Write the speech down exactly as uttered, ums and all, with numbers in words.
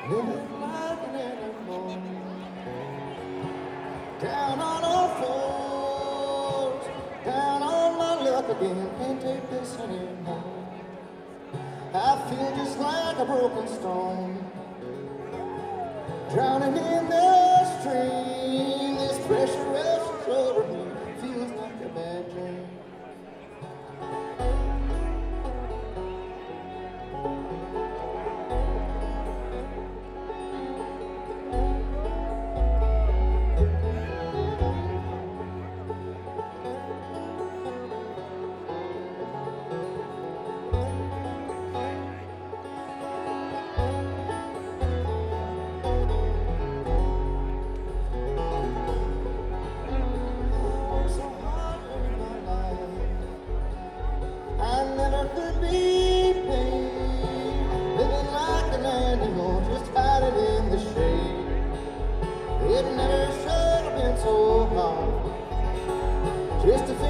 living like an animal, down on all fours, down on my luck again. Can't take this anymore. I feel just like a broken stone, drowning in the stream. This pressure rushes over me, feels like a bad dream. I never could be paid, living like an animal, just hiding in the shade. It never should have been so hard, just to